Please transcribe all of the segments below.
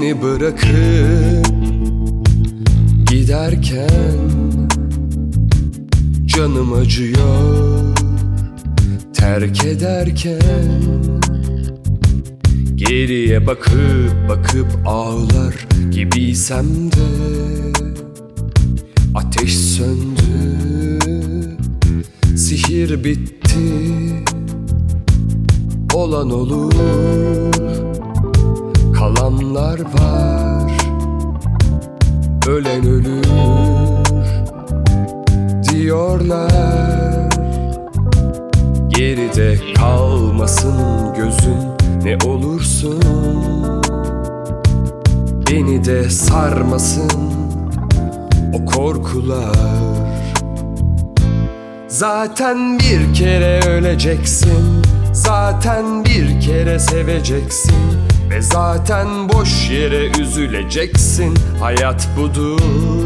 Seni bırakıp giderken canım acıyor, terk ederken. Geriye bakıp ağlar gibiysem de ateş söndü, sihir bitti. Olan olur, kalanlar var. Ölen ölür diyorlar. Geride kalmasın gözün, ne olursun. Beni de sarmasın o korkular. Zaten bir kere öleceksin, zaten bir kere seveceksin ve zaten boş yere üzüleceksin. Hayat budur.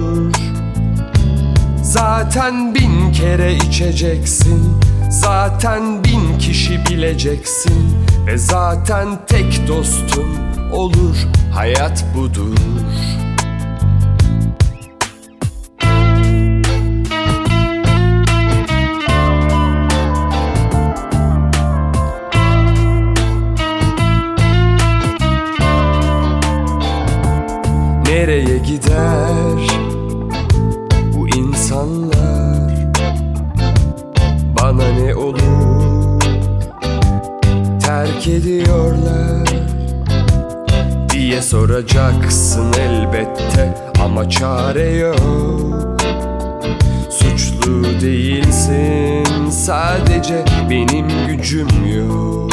Zaten 1000 kere içeceksin, zaten 1000 kişi bileceksin ve zaten tek dostun olur. Hayat budur. Nereye gider bu insanlar? Bana ne olur, terk ediyorlar diye soracaksın elbette, ama çare yok. Suçlu değilsin, sadece benim gücüm yok.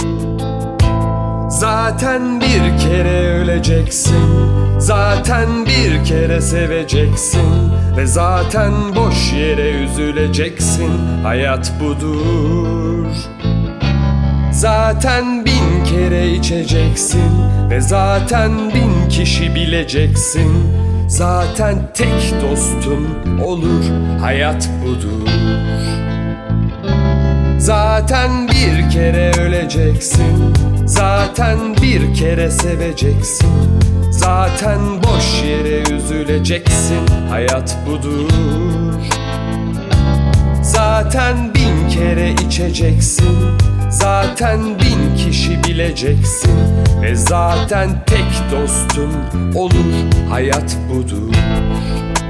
Zaten bir kere öleceksin, zaten bir kere seveceksin ve zaten boş yere üzüleceksin. Hayat budur. Zaten 1000 kere içeceksin ve zaten 1000 kişi bileceksin. Zaten tek dostun olur. Hayat budur. Zaten bir kere öleceksin, zaten bir kere seveceksin, zaten boş yere üzüleceksin. Hayat budur. Zaten 1000 kere içeceksin, zaten 1000 kişi bileceksin ve zaten tek dostun olur. Hayat budur.